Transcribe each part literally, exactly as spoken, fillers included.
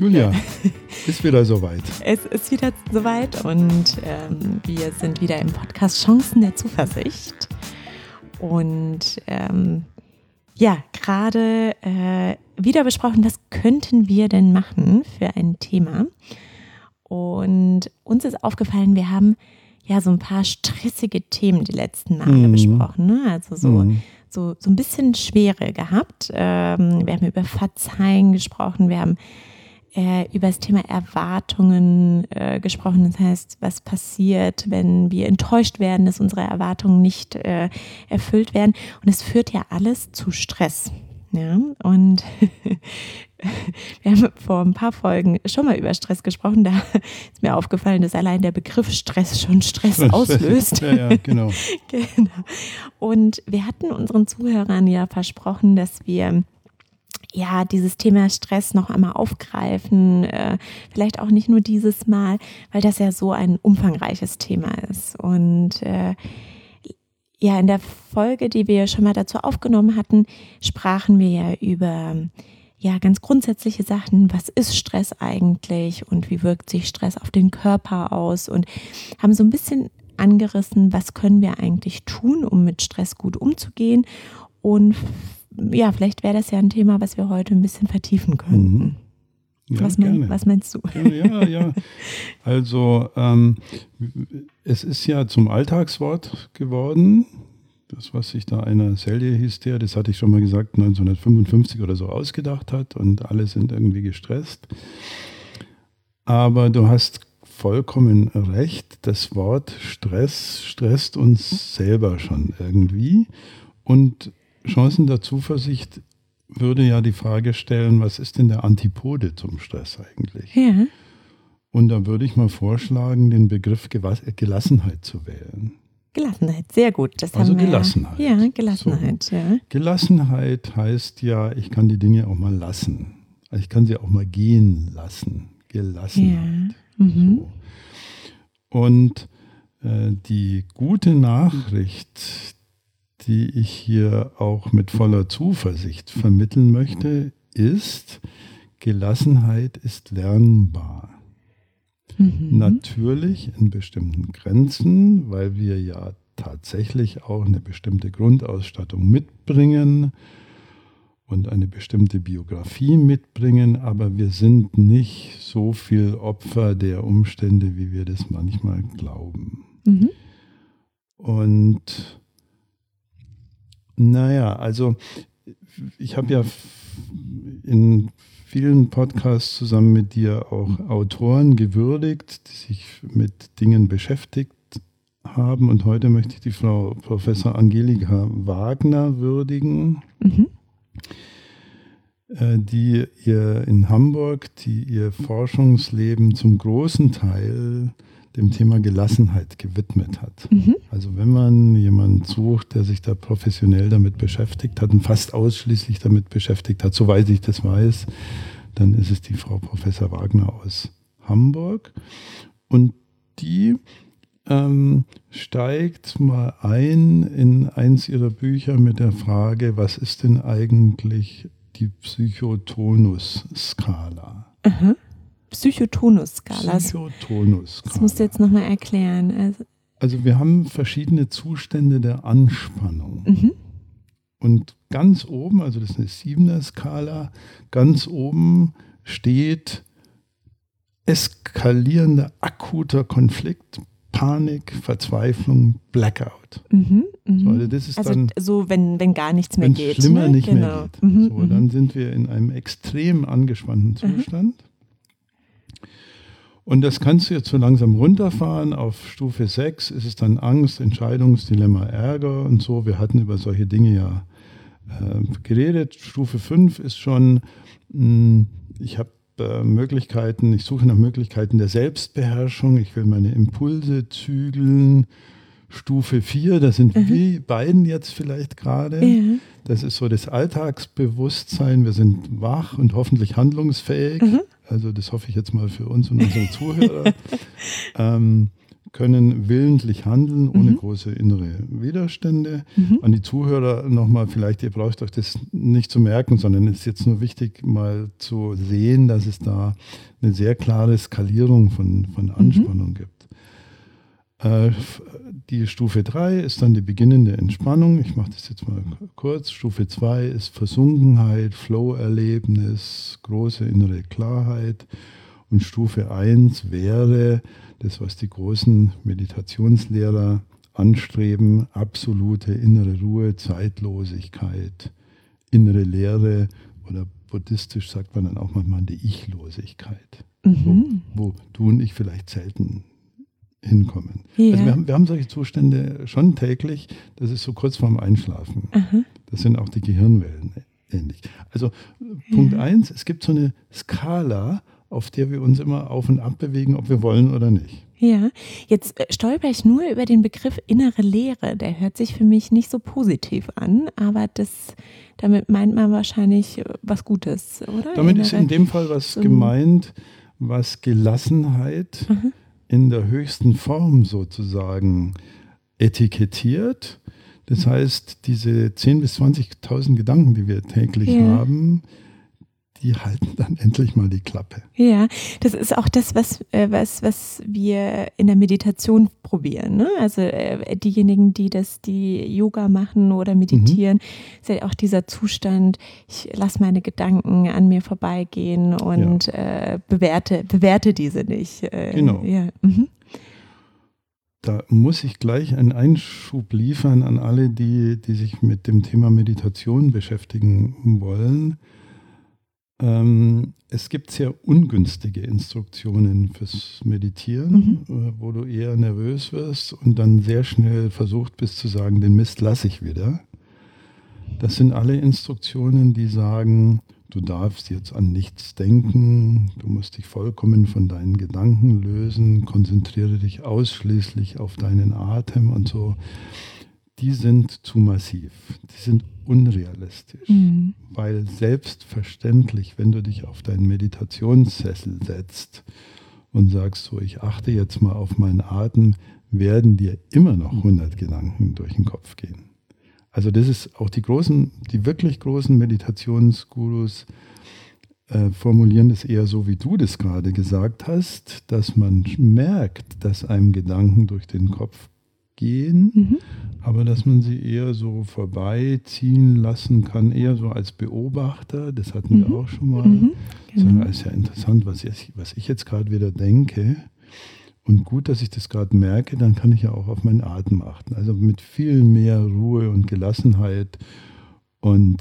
Julia, ist wieder soweit. Es ist wieder soweit und ähm, wir sind wieder im Podcast Chancen der Zuversicht. Und ähm, ja, gerade äh, wieder besprochen, was könnten wir denn machen für ein Thema? Und uns ist aufgefallen, wir haben ja so ein paar stressige Themen die letzten Male mhm. besprochen, ne? Also so, mhm. so, so ein bisschen Schwere gehabt. Ähm, wir haben über Verzeihen gesprochen, wir haben äh, über das Thema Erwartungen äh, gesprochen. Das heißt, was passiert, wenn wir enttäuscht werden, dass unsere Erwartungen nicht äh, erfüllt werden. Und es führt ja alles zu Stress. Ja, und wir haben vor ein paar Folgen schon mal über Stress gesprochen. Da ist mir aufgefallen, dass allein der Begriff Stress schon Stress auslöst. Ja, ja, genau. Genau. Und wir hatten unseren Zuhörern ja versprochen, dass wir ja dieses Thema Stress noch einmal aufgreifen. Äh, vielleicht auch nicht nur dieses Mal, weil das ja so ein umfangreiches Thema ist. Und äh, Ja, in der Folge, die wir schon mal dazu aufgenommen hatten, sprachen wir ja über ja, ganz grundsätzliche Sachen. Was ist Stress eigentlich und wie wirkt sich Stress auf den Körper aus? Und haben so ein bisschen angerissen, was können wir eigentlich tun, um mit Stress gut umzugehen? Und ja, vielleicht wäre das ja ein Thema, was wir heute ein bisschen vertiefen könnten. Mhm. Ja, was, mein, was meinst du? Ja, ja. Also ähm, es ist ja zum Alltagswort geworden. Das, was sich da einer Selye hieß der, das hatte ich schon mal gesagt, neunzehnhundertfünfundfünfzig oder so ausgedacht hat und alle sind irgendwie gestresst. Aber du hast vollkommen recht, das Wort Stress stresst uns selber schon irgendwie. Und Chancen der Zuversicht würde ja die Frage stellen, was ist denn der Antipode zum Stress eigentlich? Ja. Und da würde ich mal vorschlagen, den Begriff Gelassenheit zu wählen. Gelassenheit, sehr gut. Das also haben wir Gelassenheit. Ja, ja Gelassenheit. So. Ja. Gelassenheit heißt ja, ich kann die Dinge auch mal lassen. Also ich kann sie auch mal gehen lassen. Gelassenheit. Ja. Mhm. So. Und äh, die gute Nachricht, die ich hier auch mit voller Zuversicht vermitteln möchte, ist, Gelassenheit ist lernbar. Mhm. Natürlich in bestimmten Grenzen, weil wir ja tatsächlich auch eine bestimmte Grundausstattung mitbringen und eine bestimmte Biografie mitbringen, aber wir sind nicht so viel Opfer der Umstände, wie wir das manchmal glauben. Mhm. Und naja, also ich habe ja in vielen Podcasts zusammen mit dir auch Autoren gewürdigt, die sich mit Dingen beschäftigt haben. Und heute möchte ich die Frau Professor Angelika Wagner würdigen, mhm. die ihr in Hamburg, die ihr Forschungsleben zum großen Teil dem Thema Gelassenheit gewidmet hat. Mhm. Also wenn man jemanden sucht, der sich da professionell damit beschäftigt hat und fast ausschließlich damit beschäftigt hat, soweit ich das weiß, dann ist es die Frau Professor Wagner aus Hamburg. Und die ähm, steigt mal ein in eins ihrer Bücher mit der Frage, was ist denn eigentlich die Psychotonus-Skala? Mhm. Psychotonus-Skala. Psychotonus-Skala. Das musst du jetzt nochmal erklären. Also, also wir haben verschiedene Zustände der Anspannung. Mhm. Und ganz oben, also das ist eine Siebener-Skala, ganz oben steht eskalierender akuter Konflikt, Panik, Verzweiflung, Blackout. Mhm, mh. So, also das ist also dann, so, wenn, wenn gar nichts mehr geht. Wenn es schlimmer ne? nicht genau. mehr geht. Mhm, so, mhm. dann sind wir in einem extrem angespannten Zustand. Mhm. Und das kannst du jetzt so langsam runterfahren. Auf Stufe sechs ist es dann Angst, Entscheidungsdilemma, Ärger und so. Wir hatten über solche Dinge ja äh, geredet. Stufe fünf ist schon, mh, ich habe äh, Möglichkeiten, ich suche nach Möglichkeiten der Selbstbeherrschung. Ich will meine Impulse zügeln. Stufe vier, das sind mhm. wir beiden jetzt vielleicht gerade. Ja. Das ist so das Alltagsbewusstsein. Wir sind wach und hoffentlich handlungsfähig. Mhm. Also das hoffe ich jetzt mal für uns und unsere Zuhörer. ähm, können willentlich handeln, ohne Mhm. große innere Widerstände. Mhm. An die Zuhörer nochmal, vielleicht, ihr braucht euch das nicht zu merken, sondern es ist jetzt nur wichtig, mal zu sehen, dass es da eine sehr klare Skalierung von, von Anspannung mhm. gibt. Äh, die Stufe drei ist dann die beginnende Entspannung. Ich mache das jetzt mal kurz. Stufe zwei ist Versunkenheit, Flow-Erlebnis, große innere Klarheit. Und Stufe eins wäre das, was die großen Meditationslehrer anstreben, absolute innere Ruhe, Zeitlosigkeit, innere Leere oder buddhistisch sagt man dann auch manchmal die Ichlosigkeit, mhm. wo, wo du und ich vielleicht selten hinkommen. Ja. Also wir haben, wir haben solche Zustände schon täglich, das ist so kurz vorm Einschlafen. Aha. Das sind auch die Gehirnwellen ähnlich. Also ja. Punkt eins, es gibt so eine Skala, auf der wir uns immer auf und ab bewegen, ob wir wollen oder nicht. Ja, jetzt stolper ich nur über den Begriff innere Leere. Der hört sich für mich nicht so positiv an, aber das, damit meint man wahrscheinlich was Gutes, oder? Damit innere, ist in dem Fall was so gemeint, was Gelassenheit mhm. in der höchsten Form sozusagen etikettiert. Das heißt, diese zehntausend bis zwanzigtausend Gedanken, die wir täglich ja. haben, die halten dann endlich mal die Klappe. Ja, das ist auch das, was, äh, was, was wir in der Meditation probieren. Ne? Also äh, diejenigen, die das, die Yoga machen oder meditieren, mhm. ist ja auch dieser Zustand, ich lasse meine Gedanken an mir vorbeigehen und ja. äh, bewerte, bewerte diese nicht. Äh, genau. Ja. Mhm. Da muss ich gleich einen Einschub liefern an alle, die, die sich mit dem Thema Meditation beschäftigen wollen. Ähm, es gibt sehr ungünstige Instruktionen fürs Meditieren, mhm. äh, wo du eher nervös wirst und dann sehr schnell versucht bist zu sagen, den Mist lasse ich wieder. Das sind alle Instruktionen, die sagen, du darfst jetzt an nichts denken, du musst dich vollkommen von deinen Gedanken lösen, konzentriere dich ausschließlich auf deinen Atem und so. Die sind zu massiv, die sind unrealistisch, mhm. weil selbstverständlich, wenn du dich auf deinen Meditationssessel setzt und sagst so, ich achte jetzt mal auf meinen Atem, werden dir immer noch hundert Gedanken durch den Kopf gehen. Also das ist auch die großen, die wirklich großen Meditationsgurus äh, formulieren das eher so, wie du das gerade gesagt hast, dass man merkt, dass einem Gedanken durch den Kopf gehen, mhm. aber dass man sie eher so vorbeiziehen lassen kann, eher so als Beobachter, das hatten mhm. wir auch schon mal. Mhm. Genau. Das ist ja interessant, was ich, was ich jetzt gerade wieder denke. Und gut, dass ich das gerade merke, dann kann ich ja auch auf meinen Atem achten. Also mit viel mehr Ruhe und Gelassenheit und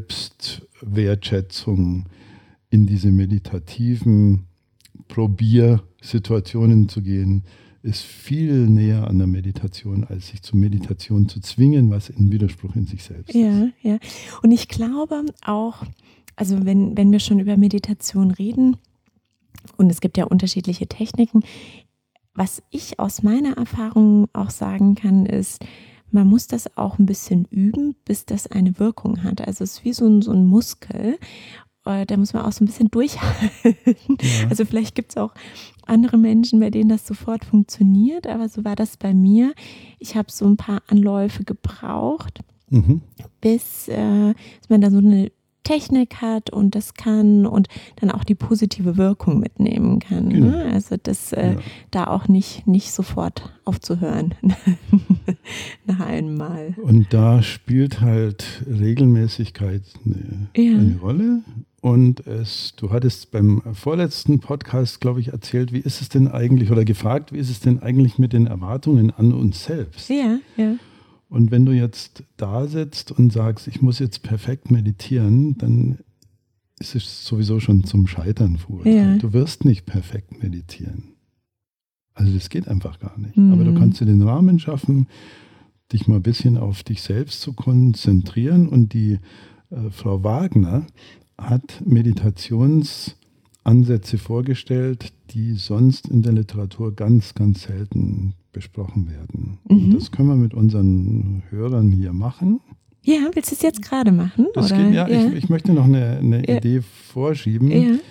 Selbstwertschätzung in diese meditativen Probiersituationen zu gehen, ist viel näher an der Meditation, als sich zur Meditation zu zwingen, was ein Widerspruch in sich selbst ja, ist. Ja, und ich glaube auch, also wenn, wenn wir schon über Meditation reden, und es gibt ja unterschiedliche Techniken, was ich aus meiner Erfahrung auch sagen kann, ist, man muss das auch ein bisschen üben, bis das eine Wirkung hat. Also es ist wie so ein, so ein Muskel. Da muss man auch so ein bisschen durchhalten. Ja. Also vielleicht gibt es auch andere Menschen, bei denen das sofort funktioniert, aber so war das bei mir. Ich habe so ein paar Anläufe gebraucht, mhm. bis äh, man da so eine Technik hat und das kann und dann auch die positive Wirkung mitnehmen kann. Genau. Ne? Also das äh, ja. da auch nicht, nicht sofort aufzuhören nach einem Mal. Und da spielt halt Regelmäßigkeit eine, ja. eine Rolle. Und es, du hattest beim vorletzten Podcast, glaube ich, erzählt, wie ist es denn eigentlich, oder gefragt, wie ist es denn eigentlich mit den Erwartungen an uns selbst? Ja, ja. Und wenn du jetzt da sitzt und sagst, ich muss jetzt perfekt meditieren, dann ist es sowieso schon zum Scheitern verurteilt. Ja. Du wirst nicht perfekt meditieren. Also das geht einfach gar nicht. Mhm. Aber du kannst dir den Rahmen schaffen, dich mal ein bisschen auf dich selbst zu konzentrieren. Und die äh, Frau Wagner hat Meditationsansätze vorgestellt, die sonst in der Literatur ganz, ganz selten besprochen werden. Mhm. Das können wir mit unseren Hörern hier machen. Ja, willst du es jetzt gerade machen? Das oder? Geht, ja, ja. Ich, ich möchte noch eine, eine ja. Idee vorschieben. Ja.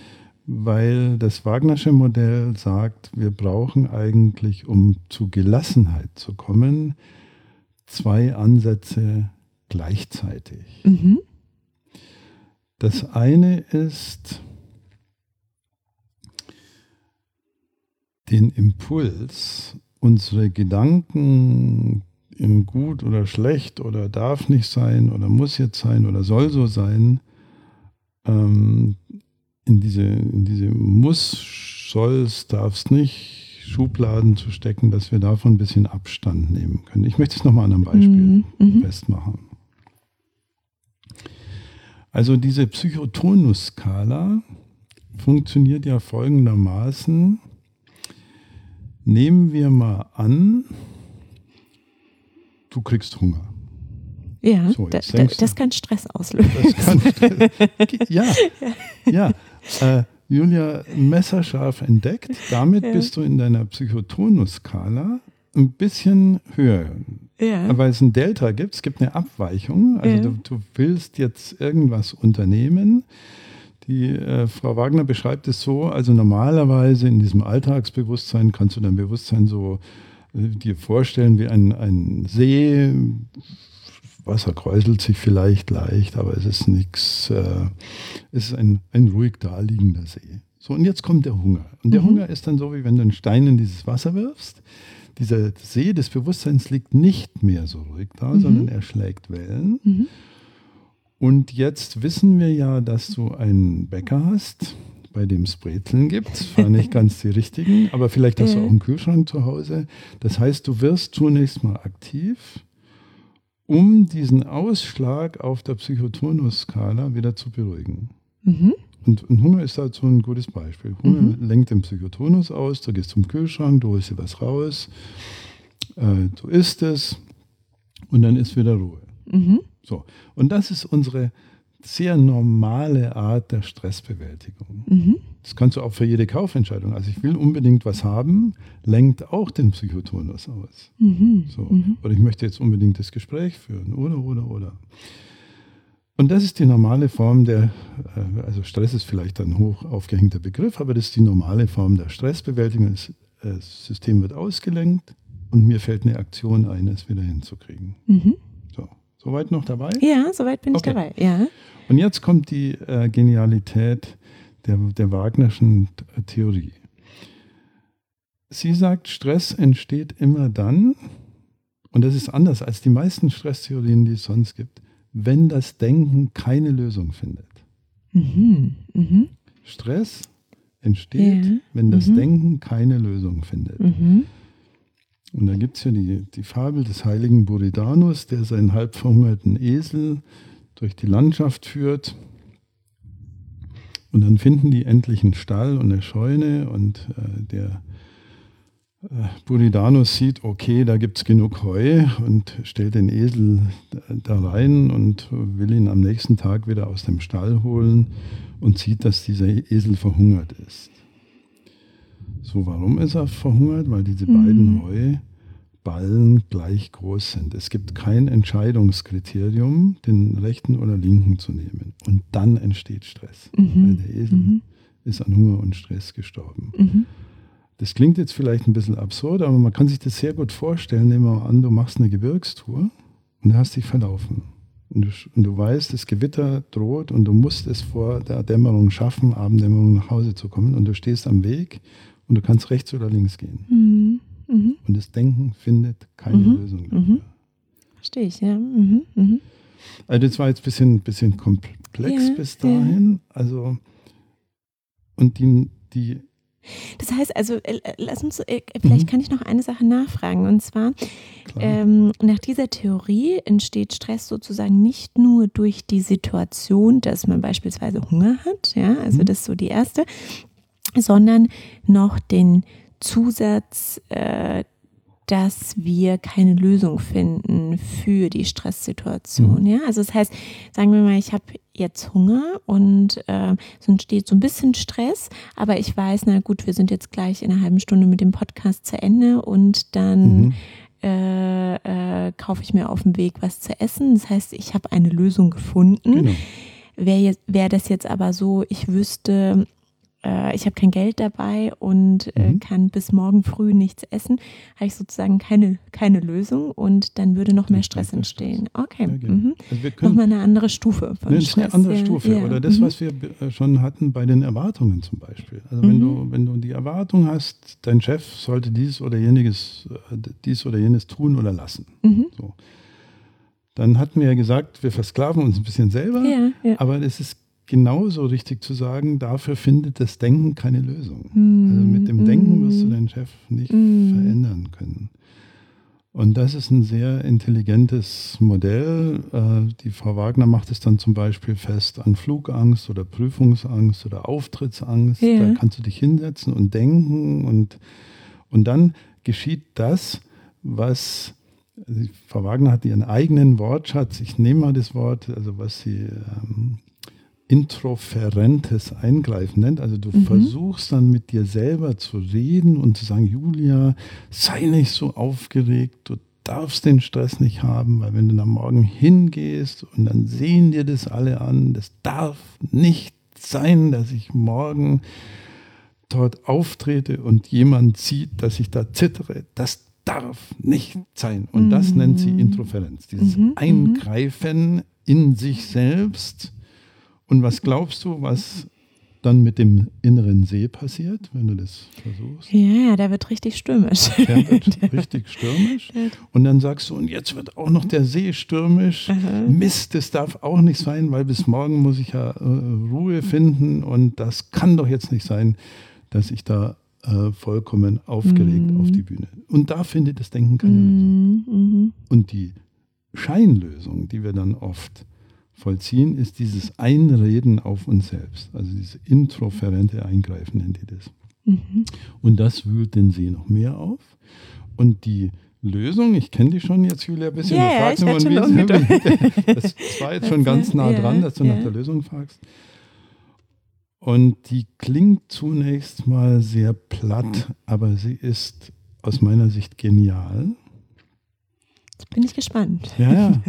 weil das Wagnersche Modell sagt, wir brauchen eigentlich, um zu Gelassenheit zu kommen, zwei Ansätze gleichzeitig. Mhm. Das eine ist, den Impuls, unsere Gedanken in gut oder schlecht oder darf nicht sein oder muss jetzt sein oder soll so sein, ähm, in diese, in diese muss, soll's, darf's nicht Schubladen zu stecken, dass wir davon ein bisschen Abstand nehmen können. Ich möchte es nochmal an einem Beispiel mhm. festmachen. Also diese Psychotonus-Skala funktioniert ja folgendermaßen. Nehmen wir mal an, du kriegst Hunger. Ja, so, da, da, das kann Stress auslösen. Das kann Stress, ja, ja. Äh, Julia, messerscharf entdeckt. Damit ja. bist du in deiner Psychotonus-Skala ein bisschen höher. Ja. Weil es ein Delta gibt, es gibt eine Abweichung. Also ja. du, du willst jetzt irgendwas unternehmen. Die äh, Frau Wagner beschreibt es so, also normalerweise in diesem Alltagsbewusstsein kannst du dein Bewusstsein so äh, dir vorstellen wie ein, ein See. Wasser kräuselt sich vielleicht leicht, aber es ist nichts, äh, es ist ein, ein ruhig daliegender See. So, und jetzt kommt der Hunger. Und der mhm. Hunger ist dann so, wie wenn du einen Stein in dieses Wasser wirfst. Dieser See des Bewusstseins liegt nicht mehr so ruhig da, mhm. sondern er schlägt Wellen. Mhm. Und jetzt wissen wir ja, dass du einen Bäcker hast, bei dem es Brezeln gibt. Zwar nicht ganz die richtigen, aber vielleicht hast du auch einen Kühlschrank zu Hause. Das heißt, du wirst zunächst mal aktiv, um diesen Ausschlag auf der Psychotonus-Skala wieder zu beruhigen. Mhm. Und, und Hunger ist dazu ein gutes Beispiel. Hunger mhm. lenkt den Psychotonus aus, du gehst zum Kühlschrank, du holst dir was raus, äh, du isst es und dann ist wieder Ruhe. Mhm. So. Und das ist unsere sehr normale Art der Stressbewältigung. Mhm. Das kannst du auch für jede Kaufentscheidung. Also ich will unbedingt was haben, lenkt auch den Psychotonus aus. Mhm. So. Mhm. Oder ich möchte jetzt unbedingt das Gespräch führen. Oder, oder, oder. Und das ist die normale Form der, also Stress ist vielleicht ein hoch aufgehängter Begriff, aber das ist die normale Form der Stressbewältigung. Das System wird ausgelenkt und mir fällt eine Aktion ein, es wieder hinzukriegen. Mhm. So. Soweit noch dabei? Ja, soweit bin okay. ich dabei, ja. Und jetzt kommt die äh, Genialität der, der Wagnerschen Theorie. Sie sagt, Stress entsteht immer dann, und das ist anders als die meisten Stresstheorien, die es sonst gibt, wenn das Denken keine Lösung findet. Mhm. Mhm. Stress entsteht, ja. wenn das mhm. Denken keine Lösung findet. Mhm. Und da gibt es ja die, die Fabel des heiligen Buridanus, der seinen halb verhungerten Esel durch die Landschaft führt. Und dann finden die endlich einen Stall und eine Scheune und äh, der äh, Buridanus sieht, okay, da gibt es genug Heu und stellt den Esel da rein und will ihn am nächsten Tag wieder aus dem Stall holen und sieht, dass dieser Esel verhungert ist. So, warum ist er verhungert? Weil diese mhm. beiden Heuballen gleich groß sind. Es gibt kein Entscheidungskriterium, den rechten oder linken zu nehmen. Und dann entsteht Stress, mhm. weil der Esel mhm. ist an Hunger und Stress gestorben. Mhm. Das klingt jetzt vielleicht ein bisschen absurd, aber man kann sich das sehr gut vorstellen. Nehmen wir mal an, du machst eine Gebirgstour und du hast dich verlaufen. Und du, und du weißt, das Gewitter droht und du musst es vor der Dämmerung schaffen, Abenddämmerung nach Hause zu kommen. Und du stehst am Weg und du kannst rechts oder links gehen. Mhm. Mhm. Und das Denken findet keine mhm. Lösung dafür. Mhm. Verstehe ich, ja. Mhm. Mhm. Also das war jetzt ein bisschen, bisschen komplex ja, bis dahin. Ja. Also, und die, die Das heißt also, äh, lass uns, äh, vielleicht mhm. kann ich noch eine Sache nachfragen. Und zwar, ähm, nach dieser Theorie entsteht Stress sozusagen nicht nur durch die Situation, dass man beispielsweise Hunger hat, ja, also mhm. das ist so die erste, sondern noch den Zusatz, äh, dass wir keine Lösung finden für die Stresssituation. Mhm. Ja? Also das heißt, sagen wir mal, ich habe jetzt Hunger und äh, es entsteht so ein bisschen Stress, aber ich weiß, na gut, wir sind jetzt gleich in einer halben Stunde mit dem Podcast zu Ende und dann mhm. äh, äh, kaufe ich mir auf dem Weg was zu essen. Das heißt, ich habe eine Lösung gefunden. Genau. Wäre wär das jetzt aber so, ich wüsste, äh, ich habe kein Geld dabei und äh, Mhm. kann bis morgen früh nichts essen, habe ich sozusagen keine, keine Lösung und dann würde noch Dann mehr Stress steigt der Stress. entstehen. Okay, Ja, genau. mhm. Also wir können, Nochmal eine andere Stufe von ne, das ist Stress. eine andere ja. Stufe. Ja. Oder das, mhm. was wir äh, schon hatten bei den Erwartungen zum Beispiel. Also wenn Mhm. du, wenn du die Erwartung hast, dein Chef sollte dies oder jeniges, äh, dies oder jenes tun oder lassen. Mhm. So. Dann hatten wir ja gesagt, wir versklaven uns ein bisschen selber, Ja, ja. aber es ist genauso richtig zu sagen, dafür findet das Denken keine Lösung. Mhm. Also mit dem Denken wirst du Mhm. deinen Chef nicht Mhm. verändern können. Und das ist ein sehr intelligentes Modell. Äh, die Frau Wagner macht es dann zum Beispiel fest an Flugangst oder Prüfungsangst oder Auftrittsangst. Ja. Da kannst du dich hinsetzen und denken und, und dann geschieht das, was also Frau Wagner hat ihren eigenen Wortschatz. Ich nehme mal das Wort, also was sie ähm, introferentes Eingreifen nennt. Also du Mhm. versuchst dann mit dir selber zu reden und zu sagen, Julia, sei nicht so aufgeregt, du darfst den Stress nicht haben, weil wenn du am Morgen hingehst und dann sehen dir das alle an, das darf nicht sein, dass ich morgen dort auftrete und jemand sieht, dass ich da zittere. Das darf nicht sein. Und Mhm. das nennt sie Introferenz, dieses Mhm. Eingreifen in sich selbst. Und was glaubst du, was dann mit dem inneren See passiert, wenn du das versuchst? Ja, der wird richtig stürmisch. Der wird richtig stürmisch. Und dann sagst du, und jetzt wird auch noch der See stürmisch. Aha. Mist, das darf auch nicht sein, weil bis morgen muss ich ja äh, Ruhe finden. Und das kann doch jetzt nicht sein, dass ich da äh, vollkommen aufgeregt Mhm. auf die Bühne. Und da findet das Denken keine Lösung. Mhm. Mhm. Und die Scheinlösung, die wir dann oft vollziehen, ist dieses Einreden auf uns selbst. Also dieses introferente Eingreifen nennt ihr das. Mhm. Und das wühlt den See noch mehr auf. Und die Lösung, ich kenne die schon jetzt, Julia, ein bisschen. Ja, du ja, fragst ich immer, werd schon wie- ungeduldig. das war jetzt schon ganz nah Ja, dran, dass du ja. nach der Lösung fragst. Und die klingt zunächst mal sehr platt, aber sie ist aus meiner Sicht genial. Jetzt bin ich gespannt. Ja, ja.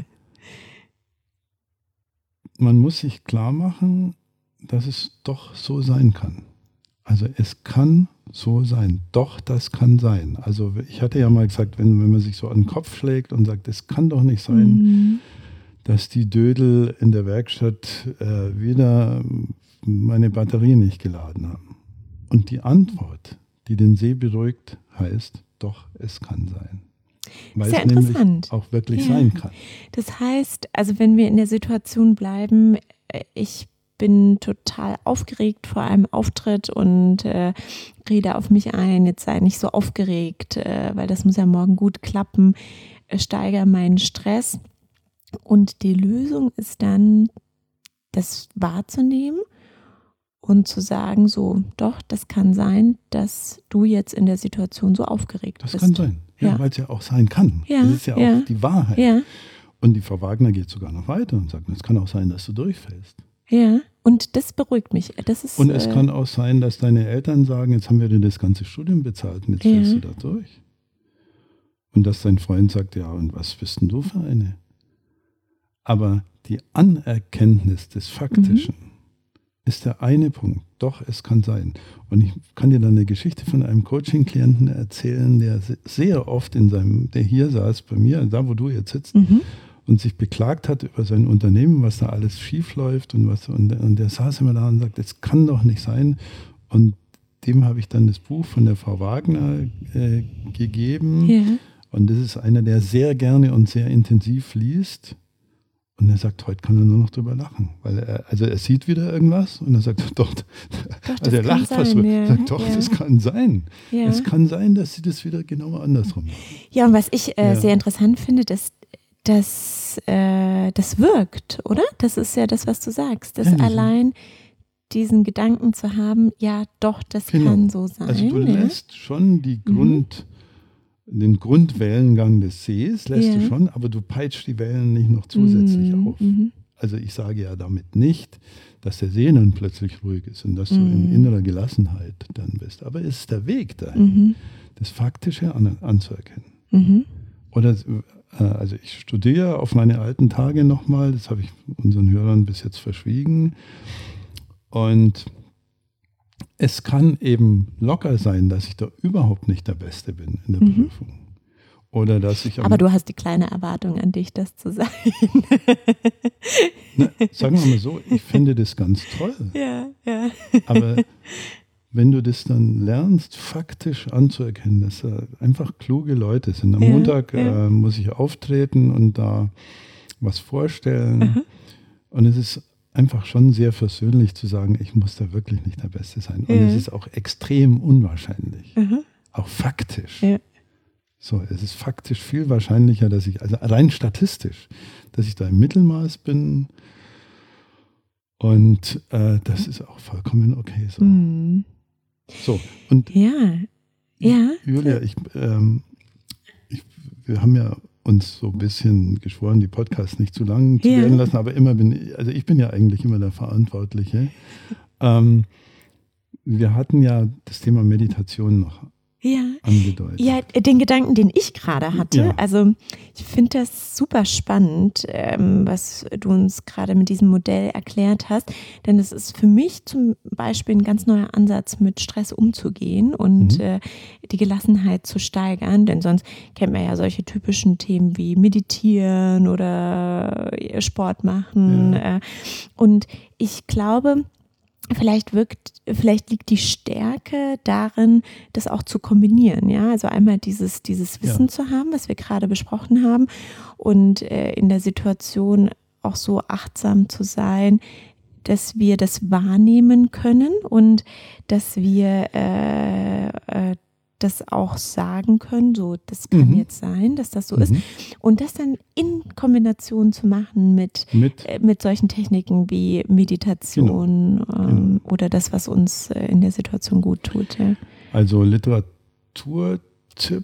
Man muss sich klar machen, dass es doch so sein kann. Also es kann so sein. Doch, das kann sein. Also ich hatte ja mal gesagt, wenn, wenn man sich so an den Kopf schlägt und sagt, es kann doch nicht sein, Mhm. dass die Dödel in der Werkstatt äh, wieder meine Batterie nicht geladen haben. Und die Antwort, die den See beruhigt, heißt, doch, es kann sein. Weil Sehr es nämlich interessant. auch wirklich Ja. sein kann. Das heißt, also wenn wir in der Situation bleiben, äh, ich bin total aufgeregt vor einem Auftritt und äh, rede auf mich ein, jetzt sei nicht so aufgeregt, äh, weil das muss ja morgen gut klappen, äh, steigere meinen Stress. Und die Lösung ist dann, das wahrzunehmen und zu sagen, so, doch, das kann sein, dass du jetzt in der Situation so aufgeregt Das bist. kann sein. Ja, Ja. weil es ja auch sein kann. Ja, Das ist ja, ja. auch die Wahrheit. Ja, Und die Frau Wagner geht sogar noch weiter und sagt, es kann auch sein, dass du durchfällst. ja. Und das beruhigt mich. Das ist, Und es äh, kann auch sein, dass deine Eltern sagen, jetzt haben wir dir das ganze Studium bezahlt und jetzt Ja. fällst du da durch. Und dass dein Freund sagt, ja, und was bist denn du für eine? Aber die Anerkenntnis des Faktischen ist der eine Punkt. Doch, es kann sein. Und ich kann dir dann eine Geschichte von einem Coaching-Klienten erzählen, der se- sehr oft in seinem, der hier saß bei mir, da wo du jetzt sitzt, Mhm. und sich beklagt hat über sein Unternehmen, was da alles schief läuft und was und, und der saß immer da und sagt, das kann doch nicht sein. Und dem habe ich dann das Buch von der Frau Wagner äh, gegeben. Ja. Und das ist einer, der sehr gerne und sehr intensiv liest. Und er sagt, heute kann er nur noch drüber lachen. Weil er, also er sieht wieder irgendwas und er sagt, doch, Doch, also das er kann lacht fast sein, so. ja, sagt, doch, ja. das kann sein. Ja. Es kann sein, dass sie das wieder genau andersrum machen. Ja, und was ich äh, Ja. sehr interessant finde, dass, dass äh, das wirkt, oder? Das ist ja das, was du sagst. Dass Ja, diese- allein diesen Gedanken zu haben, ja, doch, das Genau. kann so sein. Also du ja. lässt schon die Grund, den Grundwellengang des Sees, lässt Ja. du schon, aber du peitscht die Wellen nicht noch zusätzlich Mhm, auf. mhm. Also ich sage ja damit nicht, dass der See dann plötzlich ruhig ist und dass du Mhm. in innerer Gelassenheit dann bist. Aber es ist der Weg dahin, Mhm. das Faktische an, anzuerkennen. Mhm. Oder, äh, also ich studiere auf meine alten Tage nochmal, das habe ich unseren Hörern bis jetzt verschwiegen. Und es kann eben locker sein, dass ich da überhaupt nicht der Beste bin in der Mhm. Prüfung. Oder dass ich Aber du hast die kleine Erwartung an dich, das zu sein. Na, sagen wir mal so, ich finde das ganz toll. Ja, ja. Aber wenn du das dann lernst, faktisch anzuerkennen, dass da einfach kluge Leute sind. Am Ja, Montag ja. äh, muss ich auftreten und da was vorstellen. Aha. Und es ist einfach schon sehr versöhnlich zu sagen, ich muss da wirklich nicht der Beste sein. Und Ja. es ist auch extrem unwahrscheinlich. Aha. Auch faktisch. Ja. So, es ist faktisch viel wahrscheinlicher, dass ich, also rein statistisch, dass ich da im Mittelmaß bin. Und äh, das ist auch vollkommen okay so. Mhm. So, und Ja. Ja. Julia, ich, ähm, ich, wir haben ja uns so ein bisschen geschworen, die Podcasts nicht zu lang zu Ja. werden lassen, aber immer bin ich, also ich bin ja eigentlich immer der Verantwortliche. Ähm, wir hatten ja das Thema Meditation noch Ja. angedeutet. Ja, den Gedanken, den ich gerade hatte, Ja. also ich finde das super spannend, ähm, was du uns gerade mit diesem Modell erklärt hast, denn es ist für mich zum Beispiel ein ganz neuer Ansatz, mit Stress umzugehen und Mhm. äh, die Gelassenheit zu steigern, denn sonst kennt man ja solche typischen Themen wie Meditieren oder äh, Sport machen Ja. äh, und ich glaube, Vielleicht wirkt, vielleicht liegt die Stärke darin, das auch zu kombinieren, ja. Also einmal dieses, dieses Wissen Ja. zu haben, was wir gerade besprochen haben, und äh, in der Situation auch so achtsam zu sein, dass wir das wahrnehmen können und dass wir äh, äh, das auch sagen können, so das kann Mhm. jetzt sein, dass das so ist. Mhm. Und das dann in Kombination zu machen mit Mit, äh, mit solchen Techniken wie Meditation ähm, oder das, was uns äh, in der Situation gut tut. Ja. also Literaturtipp,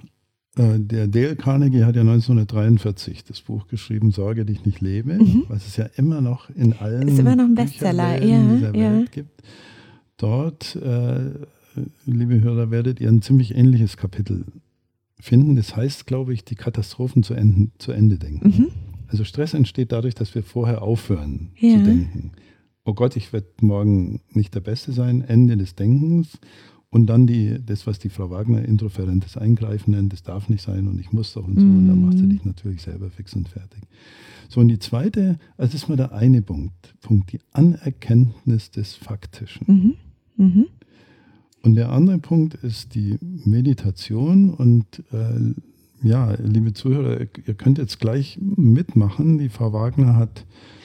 äh, der Dale Carnegie hat ja neunzehnhundertdreiundvierzig das Buch geschrieben, Sorge dich nicht lebe, Mhm. was es ja immer noch in allen Ist immer noch ein Bestseller, Bücherläden ja, dieser ja. Welt gibt. Dort, äh, liebe Hörer, werdet ihr ein ziemlich ähnliches Kapitel finden. Das heißt, glaube ich, die Katastrophen zu Ende, zu Ende denken. Mhm. Also Stress entsteht dadurch, dass wir vorher aufhören Ja. zu denken. Oh Gott, ich werde morgen nicht der Beste sein, Ende des Denkens. Und dann die, das, was die Frau Wagner introferentes Eingreifen nennt, das darf nicht sein und ich muss doch und so. Und dann macht sie Mhm. dich natürlich selber fix und fertig. So, und die zweite, also das ist mal der eine Punkt, Punkt, die Anerkenntnis des Faktischen. Mhm. Mhm. Und der andere Punkt ist die Meditation. Und äh, ja, liebe Zuhörer, ihr könnt jetzt gleich mitmachen. Die Frau Wagner hat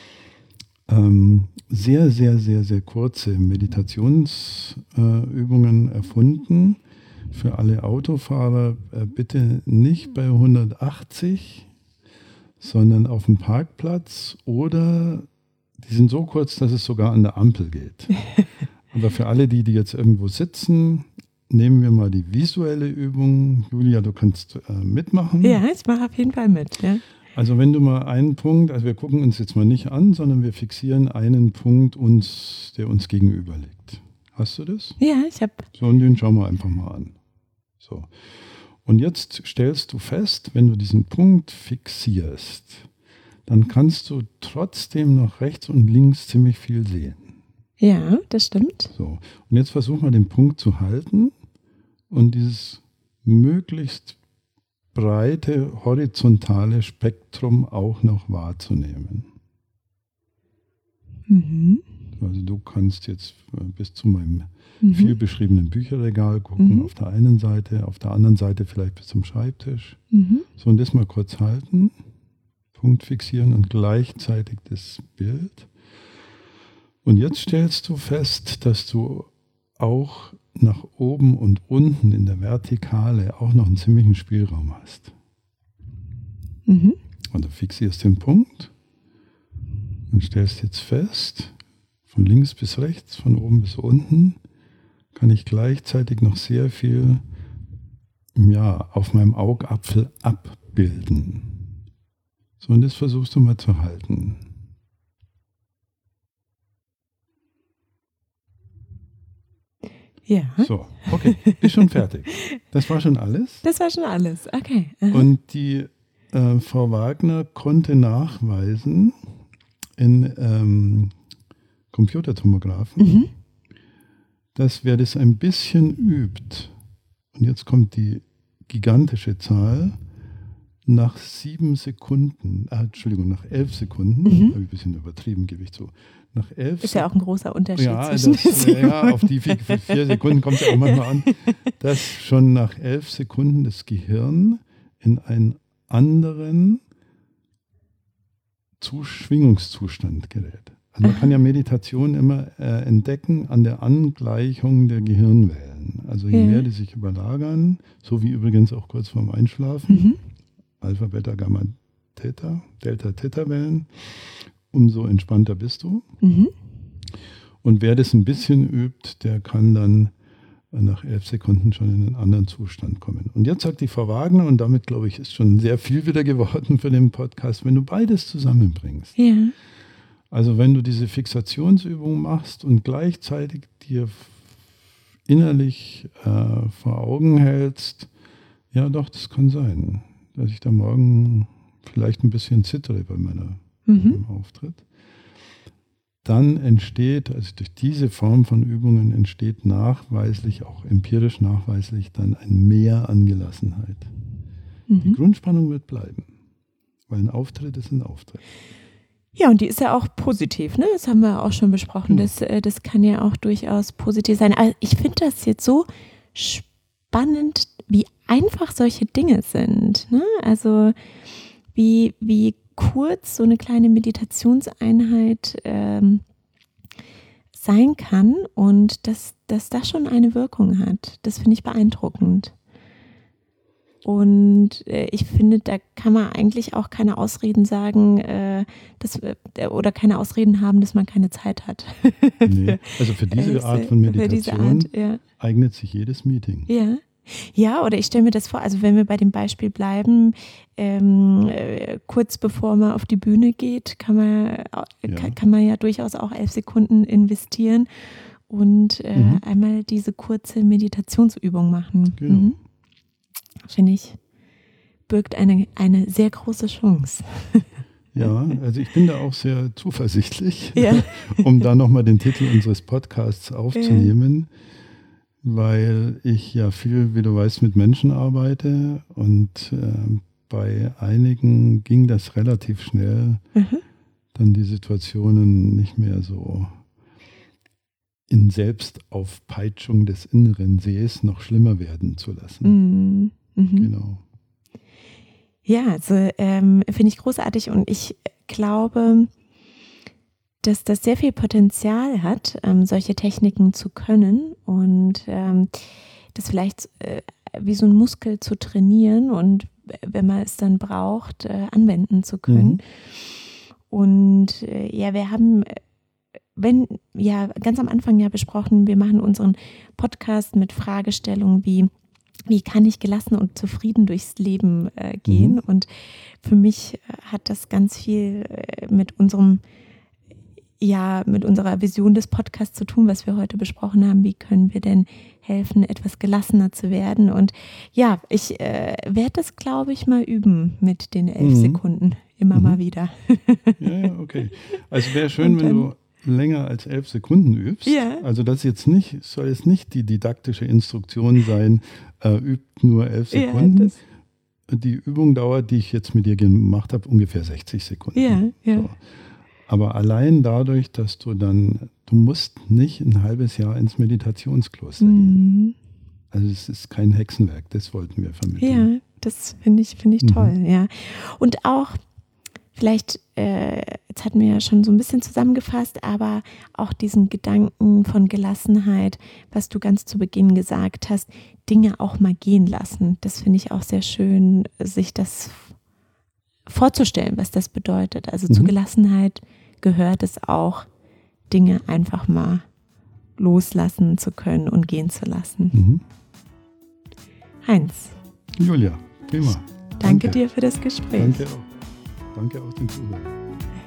ähm, sehr, sehr, sehr, sehr kurze Meditationsübungen äh, erfunden. Für alle Autofahrer äh, bitte nicht bei hundertachtzig, sondern auf dem Parkplatz, oder die sind so kurz, dass es sogar an der Ampel geht. Aber für alle die, die jetzt irgendwo sitzen, nehmen wir mal die visuelle Übung. Julia, du kannst äh, mitmachen. Ja, ich mache auf jeden Fall mit. Ja. Also wenn du mal einen Punkt, also wir gucken uns jetzt mal nicht an, sondern wir fixieren einen Punkt, uns, der uns gegenüber liegt. Hast du das? Ja, ich habe. So, und den schauen wir einfach mal an. So. Und jetzt stellst du fest, wenn du diesen Punkt fixierst, dann kannst du trotzdem noch rechts und links ziemlich viel sehen. Ja, das stimmt. So. Und jetzt versuch mal den Punkt zu halten und dieses möglichst breite horizontale Spektrum auch noch wahrzunehmen. Mhm. Also du kannst jetzt bis zu meinem Mhm. viel beschriebenen Bücherregal gucken, Mhm. auf der einen Seite, auf der anderen Seite vielleicht bis zum Schreibtisch. Mhm. So, und das mal kurz halten, Punkt fixieren und gleichzeitig das Bild. Und jetzt stellst du fest, dass du auch nach oben und unten in der Vertikale auch noch einen ziemlichen Spielraum hast. Mhm. Und du fixierst den Punkt und stellst jetzt fest, von links bis rechts, von oben bis unten, kann ich gleichzeitig noch sehr viel ja, auf meinem Augapfel abbilden. So, und das versuchst du mal zu halten. Ja. So, okay, ist schon fertig. Das war schon alles. Das war schon alles. Okay. Aha. Und die äh, Frau Wagner konnte nachweisen in ähm, Computertomographen, Mhm. dass wer das ein bisschen übt, und jetzt kommt die gigantische Zahl, nach sieben Sekunden, äh, Entschuldigung, nach elf Sekunden, Mhm. habe ich ein bisschen übertrieben, gebe ich zu. Nach elf Ist ja auch ein großer Unterschied ja, zwischen das, den ja, auf die vier, vier Sekunden kommt es ja auch manchmal an, dass schon nach elf Sekunden das Gehirn in einen anderen Zu- Schwingungszustand gerät. Also man kann ja Meditation immer äh, entdecken an der Angleichung der Gehirnwellen. Also je Ja. mehr die sich überlagern, so wie übrigens auch kurz vorm Einschlafen, Mhm. Alpha, Beta, Gamma, Theta, Delta, Theta-Wellen, umso entspannter bist du. Mhm. Und wer das ein bisschen übt, der kann dann nach elf Sekunden schon in einen anderen Zustand kommen. Und jetzt sagt die Frau Wagner, und damit, glaube ich, ist schon sehr viel wieder geworden für den Podcast, wenn du beides zusammenbringst. Ja. Also wenn du diese Fixationsübung machst und gleichzeitig dir innerlich äh, vor Augen hältst, ja doch, das kann sein, dass ich da morgen vielleicht ein bisschen zittere bei meiner, Mhm. meinem Auftritt. Dann entsteht, also durch diese Form von Übungen entsteht nachweislich, auch empirisch nachweislich, dann ein Mehr an Gelassenheit. Die Mhm. Grundspannung wird bleiben, weil ein Auftritt ist ein Auftritt. Ja, und die ist ja auch positiv, ne? Das haben wir auch schon besprochen. Genau. Das, äh, das kann ja auch durchaus positiv sein. Also ich finde das jetzt so spannend, wie einfach solche Dinge sind, ne? Also wie, wie kurz so eine kleine Meditationseinheit ähm, sein kann und dass, dass das schon eine Wirkung hat. Das finde ich beeindruckend. Und äh, ich finde, da kann man eigentlich auch keine Ausreden sagen, äh, dass, äh, oder keine Ausreden haben, dass man keine Zeit hat. Nee. Also für diese Äh, Art von für diese Meditation Art, ja. eignet sich jedes Meeting. Ja. Ja, oder ich stelle mir das vor, also wenn wir bei dem Beispiel bleiben, ähm, äh, kurz bevor man auf die Bühne geht, kann man, äh, Ja. kann, kann man ja durchaus auch elf Sekunden investieren und äh, Mhm. einmal diese kurze Meditationsübung machen. Genau. Mhm. Finde ich, birgt eine, eine sehr große Chance. Ja, also ich bin da auch sehr zuversichtlich, Ja. um da nochmal den Titel unseres Podcasts aufzunehmen, weil ich ja viel, wie du weißt, mit Menschen arbeite und äh, bei einigen ging das relativ schnell, Mhm. dann die Situationen nicht mehr so in Selbstaufpeitschung des inneren Sees noch schlimmer werden zu lassen. Mhm. Mhm. Genau. Ja, also ähm, finde ich großartig und ich glaube, dass das sehr viel Potenzial hat, ähm, solche Techniken zu können und ähm, das vielleicht äh, wie so ein Muskel zu trainieren und wenn man es dann braucht, äh, anwenden zu können. Mhm. Und äh, ja, wir haben, äh, wenn ja ganz am Anfang ja besprochen, wir machen unseren Podcast mit Fragestellungen wie Wie kann ich gelassen und zufrieden durchs Leben äh, gehen? Mhm. Und für mich äh, hat das ganz viel äh, mit unserem, ja, mit unserer Vision des Podcasts zu tun, was wir heute besprochen haben. Wie können wir denn helfen, etwas gelassener zu werden? Und ja, ich äh, werde das, glaube ich, mal üben mit den elf Mhm. Sekunden. Immer Mhm. mal wieder. Ja, ja, okay. Also wäre schön, Und wenn dann- du länger als elf Sekunden übst. Ja. Also das jetzt nicht, soll jetzt nicht die didaktische Instruktion sein, äh, übt nur elf Ja, Sekunden. das, Die Übung dauert, die ich jetzt mit dir gemacht habe, ungefähr sechzig Sekunden. ja, ja. So. Aber allein dadurch, dass du dann, du musst nicht ein halbes Jahr ins Meditationskloster gehen. Mhm. Also es ist kein Hexenwerk, das wollten wir vermitteln. Ja, das finde ich, finde ich Mhm. toll, ja. Und auch vielleicht, äh, jetzt hatten wir ja schon so ein bisschen zusammengefasst, aber auch diesen Gedanken von Gelassenheit, was du ganz zu Beginn gesagt hast, Dinge auch mal gehen lassen. Das finde ich auch sehr schön, sich das vorzustellen, was das bedeutet. Also zur Mhm. Gelassenheit gehört es auch, Dinge einfach mal loslassen zu können und gehen zu lassen. Mhm. Heinz, Julia, prima. danke dir für das Gespräch. Danke auch. Danke auch den Zuhörern.